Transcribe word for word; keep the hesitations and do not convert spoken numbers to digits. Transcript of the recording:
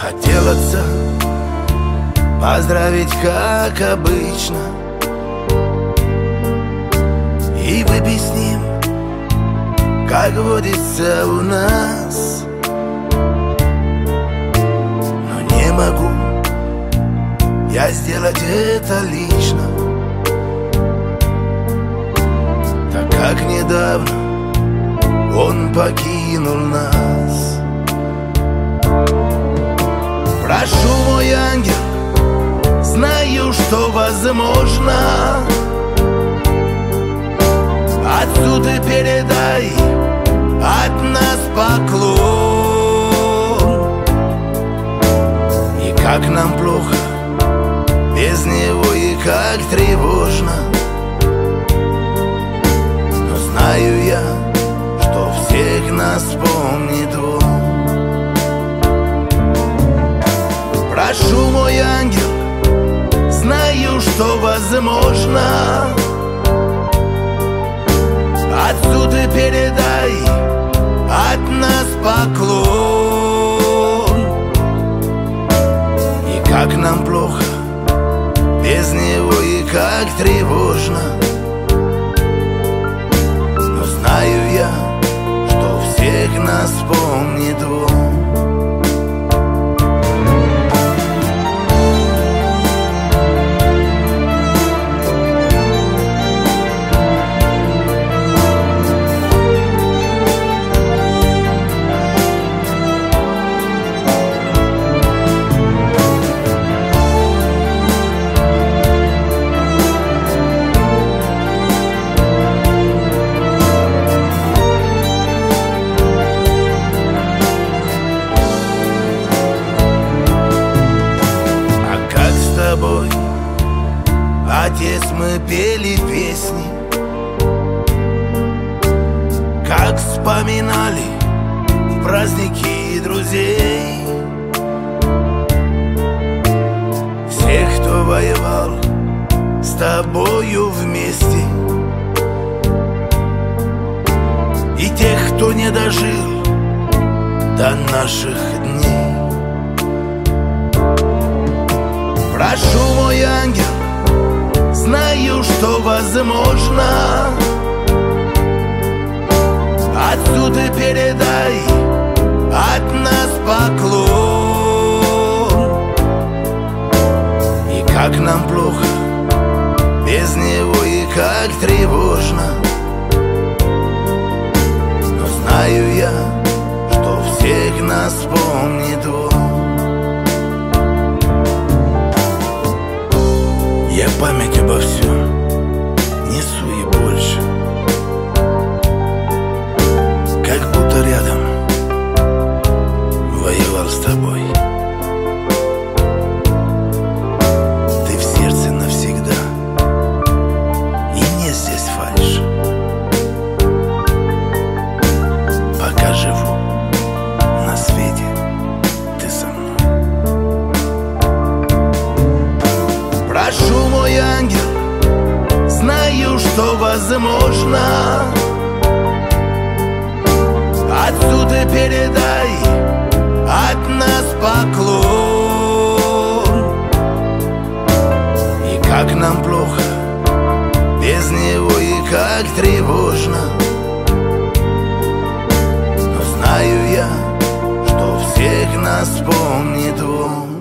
Хотел отца поздравить, как обычно, и выпить с ним, как водится у нас. Но не могу я сделать это лично, так как недавно он покинул нас. Прошу, мой ангел, знаю, что возможно, отцу ты передай от нас поклон. И как нам плохо без него, и как тревожно, но знаю я, что всех нас помнит он. Прошу, мой ангел, знаю, что возможно, отцу ты передай от нас поклон. И как нам плохо без него, и как тревожно, но знаю я, что всех нас помнит он. Отец, мы пели песни, как вспоминали в праздники друзей, всех, кто воевал с тобою вместе, и тех, кто не дожил до наших дней. Прошу, мой ангел, знаю, что возможно, отцу ты передай от нас поклон. И как нам плохо без него, и как тревожно, но знаю я, что всех нас помнит он. Я память обо всем несу и больше, как будто рядом воевал с тобой. Ты в сердце навсегда, и нет здесь фальши. Пока живу на свете, ты со мной. Прошу, мой ангел, знаю, что возможно, отцу ты передай от нас поклон. И как нам плохо без него, и как тревожно, но знаю я, что всех нас помнит он.